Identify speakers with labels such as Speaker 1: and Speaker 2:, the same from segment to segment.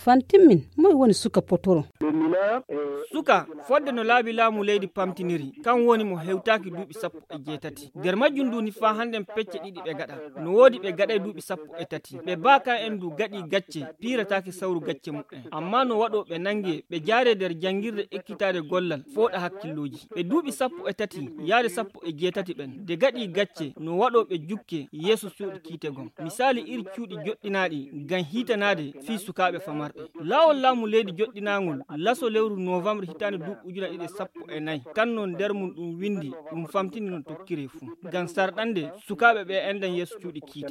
Speaker 1: fantimin moy woni suka potoro
Speaker 2: suka fodde no laabi laamu leydi pamtiniri kan woni mo hewtaaki duuɓi 17 nder majjum ndu ni fa handen pecce ɗiɗi ɓe gaɗa no woodi ɓe gaɗay duuɓi 13 ɓe baaka en du gaɗi gacce piirataake sawru gacce mu'en amma no waɗo ɓe nangi ɓe jaare nder jangirde ekkitaade gollal fooɗa hakkilluji ɓe duuɓi 13 yaade 16 ɓen de gaɗi gacce no waɗo ɓe jukke yeeso suuɗi kiitegon misali iri cuuɗi joɗɗinaaɗi ngam hiitanaade fii sukaaɓe famarɓe laawol laamu leydi joɗɗinaangol laso lewru novembre hitaande duuɓi 2014 kan non nder mum ɗum windi ɗum famtini no tokkire fuu ngam sarɗande sukaaɓe ɓe enɗan yeeso cuuɗi kiite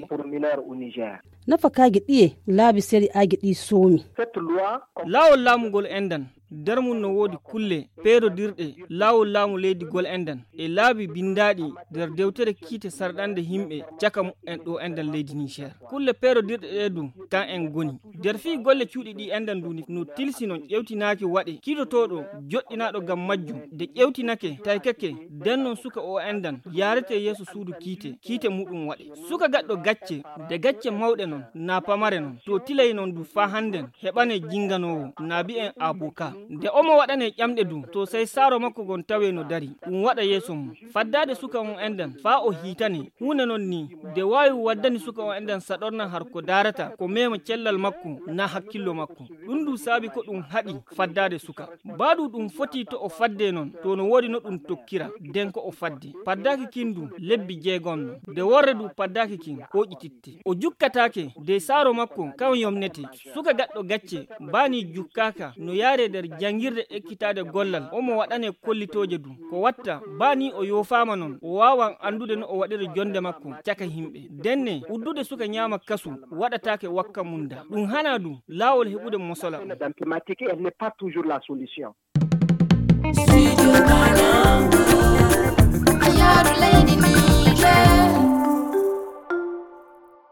Speaker 1: nafa kaage ɗiye laabi seri aage ɗi soomi
Speaker 2: laawol laamugol enɗan nder mum no woodi kulle peerodirɗe laawol laamu leydigol enɗan e laabi binndaaɗi nder dewtere kiite sarɗande himɓe caka mu'en ɗo enɗan leydi Niger kulle peerodirɗe ɗe du kan en goni nder fii golle cuuɗi ɗi enɗan duni no tilsi no ƴewtinaaki waɗe kiidotoɗo joɗɗinaaɗo ngam majjum de ƴewtinake taykake nden non suka o enɗan yaarete yeeso suudu kiite muɗum waɗe suka gaɗɗo gacce de gacce mawɗe non na pamare non to tilay non du fa hannden heɓane jinganowo na bi'en aboka nde omo waɗane ƴamɗe du to sey saaro makko gon tawe no dari ɗum waɗa yeeso mum faddade suka on enɗan fa o hiitane hunde non ni de wawi waddani suka on enɗan saɗorna har ko darata ko mema cellal makko na hakkillo makko ɗum du saabi ko ɗum haɗi faddade suka baɗu ɗum foti to o fadde non to no wodi no ɗum tokkira nden ko o fadde paddaki kin du lebbi 6 no de worre du paddaki kin hoƴititte o jukkatake de saaro makko kan yomnete suka gaɗɗo gacce bani jukkaka no yaare nder jangirde ekkitade gollal omo waɗane kollitoje du ko watta bani o yofama non o wawan andude no o waɗiri jonde makko caka himɓe denne uddude suka nyama kasu waɗatake wakka munda ɗum hana du laawol heɓude mosola
Speaker 3: Studio Ghana.